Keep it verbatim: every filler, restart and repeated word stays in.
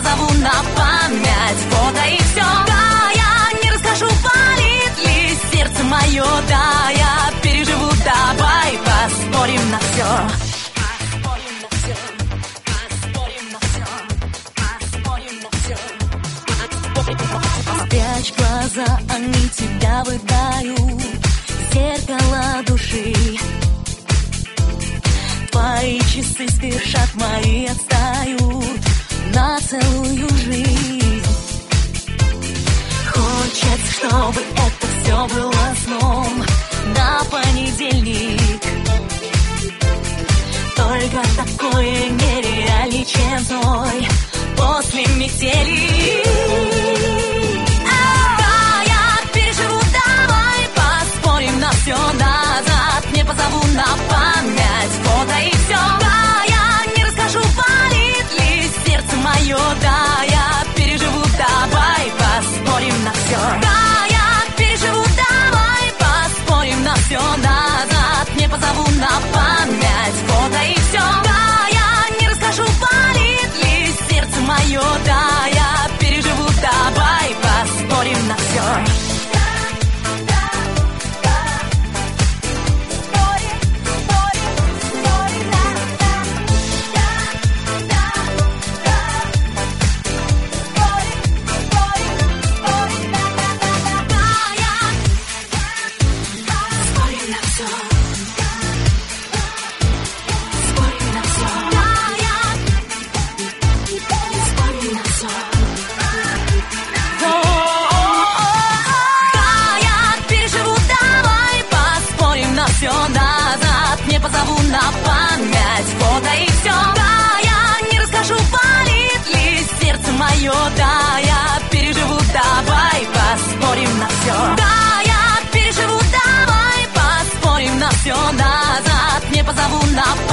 позову на память фото и все. Да, я не расскажу, болит ли сердце мое, да, я переживу, давай поспорим на все. Спрячь глаза, они тебя выдают, зеркало души. Твои часы спешат, мои отстают на целую жизнь. Хочется, чтобы это все было сном на понедельник. Только такое нереальнее, чем зной после метели. Да, я переживу, давай поспорим на все назад. Не позову на память фото и все. Да, я не расскажу, болит ли сердце мое, да, я переживу, давай поспорим на все. Да, я переживу, давай поспорим на все назад. Не позову на память фото и все. Да, я не расскажу, болит ли сердце мое, да, я переживу, давай поспорим на все. Позову на память фото и все. Да, я не расскажу, болит ли сердце мое, да, я переживу, давай поспорим на все. Да, я переживу, давай поспорим на все назад. Не позову на